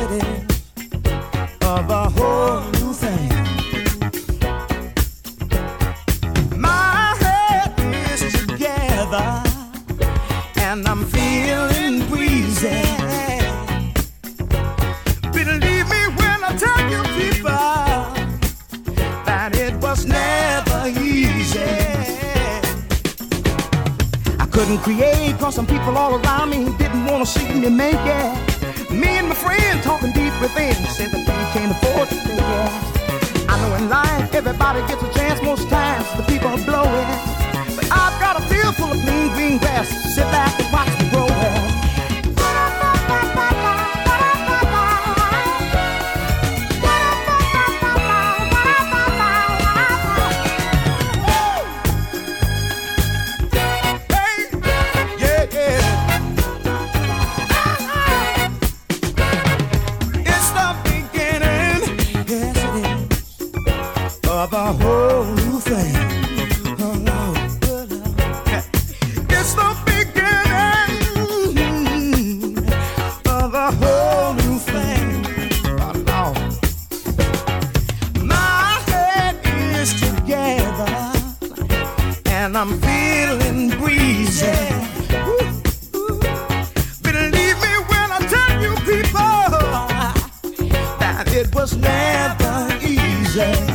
it is of a whole new thing. My head is together and I'm feeling breezy. Believe me when I tell you people that it was never easy. I couldn't create cause some people all around me didn't want to see me make it. Me and my friend talking deep within said that we can't afford to take it. I know in life everybody gets a chance, most times the people are blowing. But I've got a field full of clean green grass, sit back and watch me grow well. Of a whole new thing. Oh, Lord. It's the beginning of a whole new thing. Oh, Lord. My head is together and I'm feeling breezy. Believe me when I tell you people that it was never easy.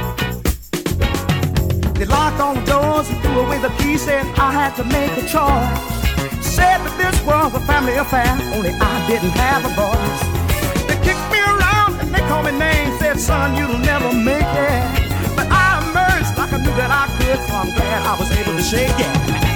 They locked all the doors and threw away the keys, said I had to make a choice. Said that this was a family affair, only I didn't have a voice. They kicked me around and they called me names, said son, you'll never make it. But I emerged like I knew that I could, so I'm glad I was able to shake it.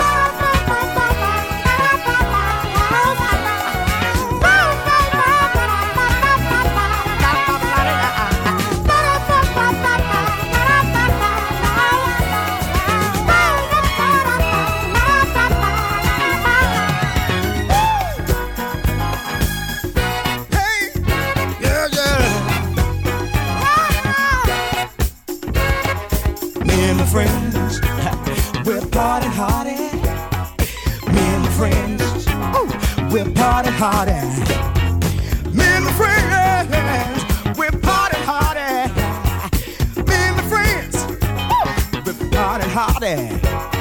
Friends, we're partying hardy. Me and my friends, we're partying hardy. Me and my friends, we're partying hardy. Me and my friends, we're partying hardy.